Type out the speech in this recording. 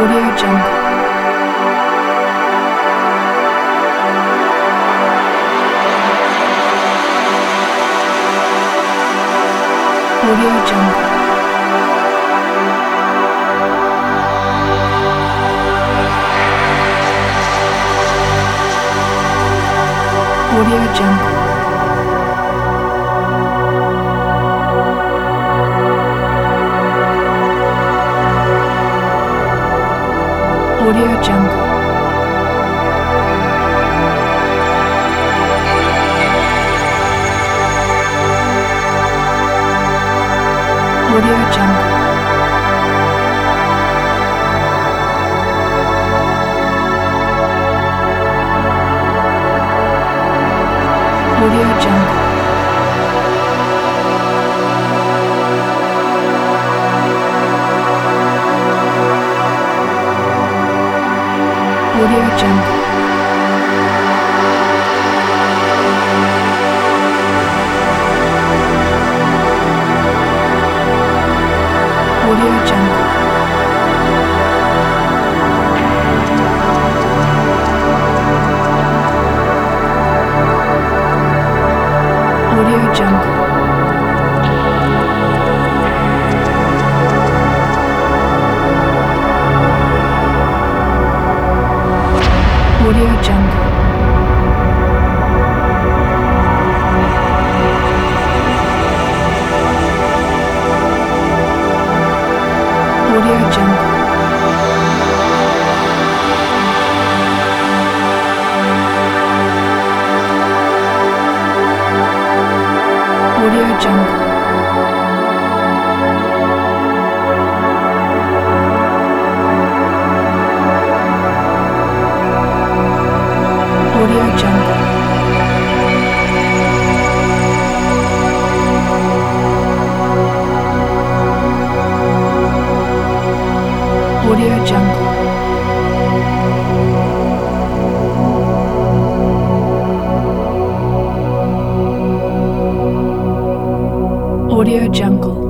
Audio Jungle. Audio Jungle. Audio Jungle. Audio Jungle. Audio Jungle. Audio Jungle. Audio Jungle. Audio Jungle. Audio Jungle. Audio Jungle. Audio Jungle. Audio Jungle. Audio Jungle. Audio Jungle. Audio Jungle.